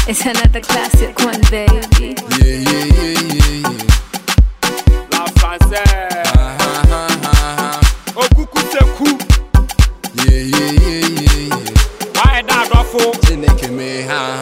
It's another classic one, baby. Yeah. La française. Oh, coucou, c'est cool. Yeah. Why that ruffle? Chineke me,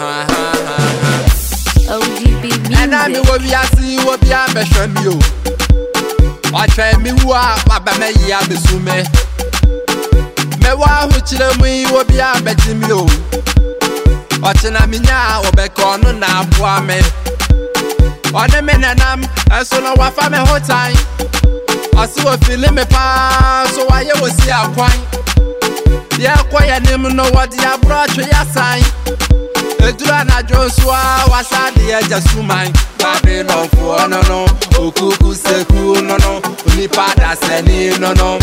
OGB music. And I will be asking what be a better you. I try me wa, Baba me ya besume. Me wa who chile me will be a better you. Ochina minya obekono na aboa me. One me nanam enso no wafa me whole time. Ase wo feeling me pa so why you see akwan. Ye kwaya nim no wodi abro twe yasan. Edura na Joshua wasade ye jasuman. Babylon for no okuku seku no onipa da seni no.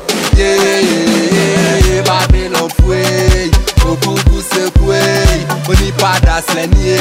Yeah, Babylon for okuku seku onipa da seni.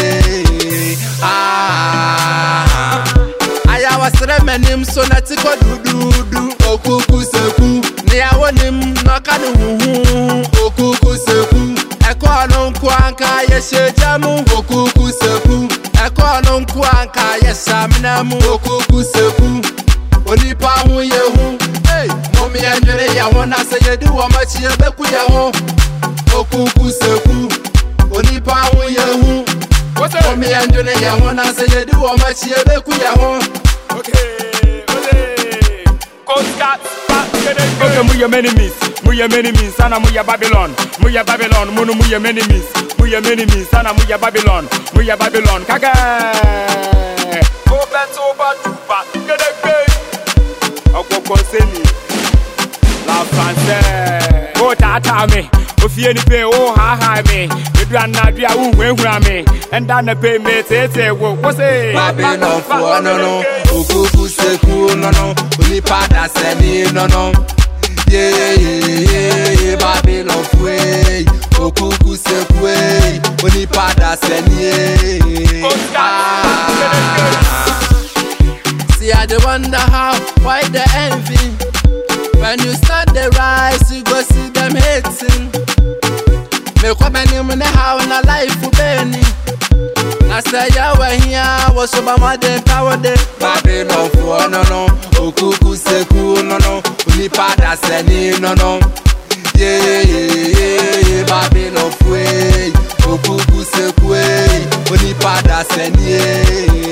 Aya wasre menim so na tiko dudu okuku seku ne awonim no kanu hu okuku seku ekono nkwanka ye shejamu okuku seku ekono nkwanka ye samnamu okuku seku onipa hu ye hu hey momi enjere ya wona se ye du wo machi e beku ye hu okuku seku onipa hu ye hu momi enjere ya wona se ye du wo machi e beku ye hu. Okay. Okay, muya enemies, sana muya Babylon, munu muya enemies, sana muya Babylon, kaka. Open to Batuba, Okokoseni, La française. Oh tata me, ofie ni pe, oh ha me, edua na dua unhura me, enda na pe me tete wo, what's it? Babylon for no, okuku seku no, onipa da seni no. Yeah, Babylon for okuku seku onipa da seni. See I dey wonder how, why the envy? When you start the rise, you go see them hating. Me come in the house na life for Benny. I say ya we here was so my day power day. Babylon for no, okuku seku no, onipa da seni no. Yeah, Babylon for okuku seku onipa da seni.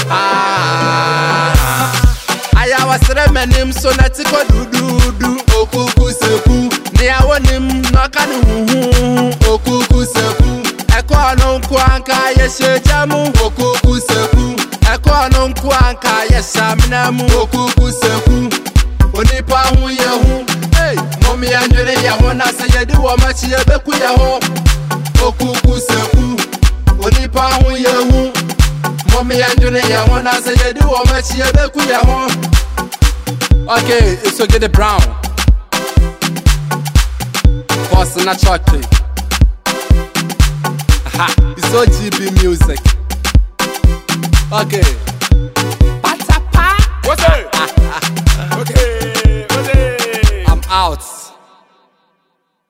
Aya wasre menim so na tiko dudu okuku seku ne awonim no kanu hu okuku seku ekono nkwanka ye shejamu okuku seku ekono nkwanka ye samnamu okuku seku onipa hu ye hu hey momi anjere ya wona se ye di wo machi e beku ye hu okuku seku onipa hu ye hu momi anjere ya wona se ye di wo machi e beku ye hu. Okay, it's okay the brown. Boston na chocolate. Aha, it's OGB music. Okay.